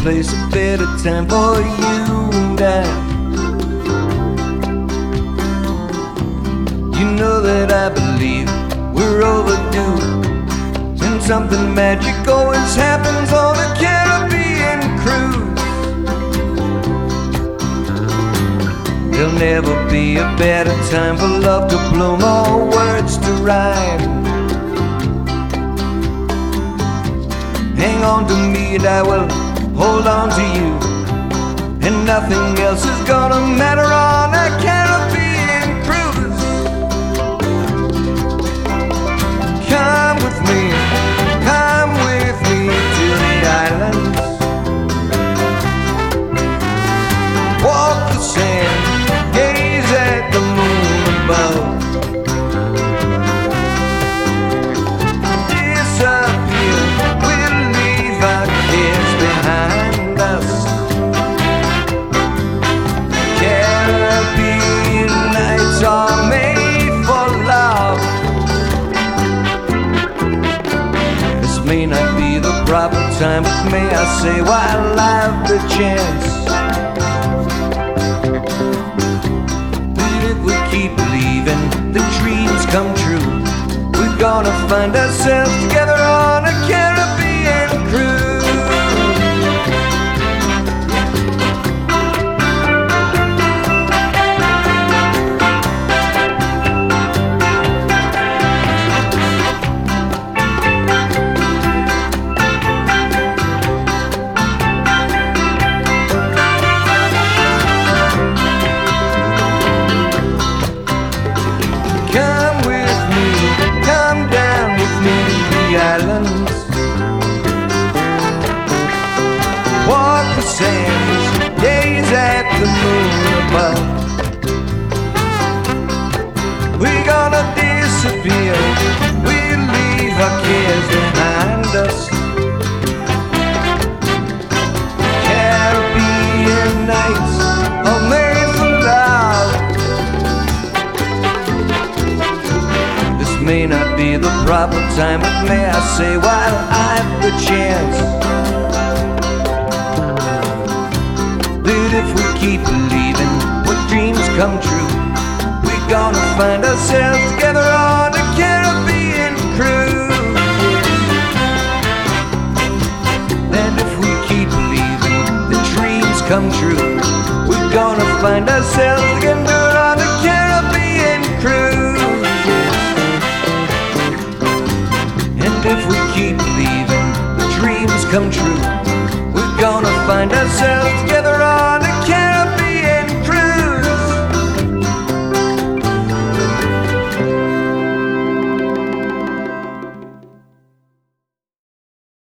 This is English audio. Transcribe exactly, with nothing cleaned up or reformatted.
place, a better time for you and I. You know that I believe we're overdue, and something magic always happens on a Caribbean cruise. There'll never be a better time for love to bloom or words to rhyme. Hang on to me and I will hold on to you, and nothing else is gonna matter on a Caribbean cruise. Come with me, come with me to the islands. Walk the sand, gaze at the moon above. Disappear, we'll leave our cares behind us. Caribbean nights are made for love. This may not be the proper time, but may I say, while I've the chance, that if we keep believing the dreams come true, we're gonna find ourselves together on a Caribbean cruise. Come with me, come down with me to the islands. Walk the sands, gaze at the moon above. We're gonna disappear, we'll leave our cares behind us. Caribbean nights are made for love. This may not be the proper time, but may I say, while I've the chance, that if we keep believing what dreams come true, we're gonna find ourselves together on a Caribbean cruise. And if we keep believing the dreams come true, we're gonna find ourselves together on a Caribbean cruise. And if we keep believing the dreams come true, we're gonna find ourselves together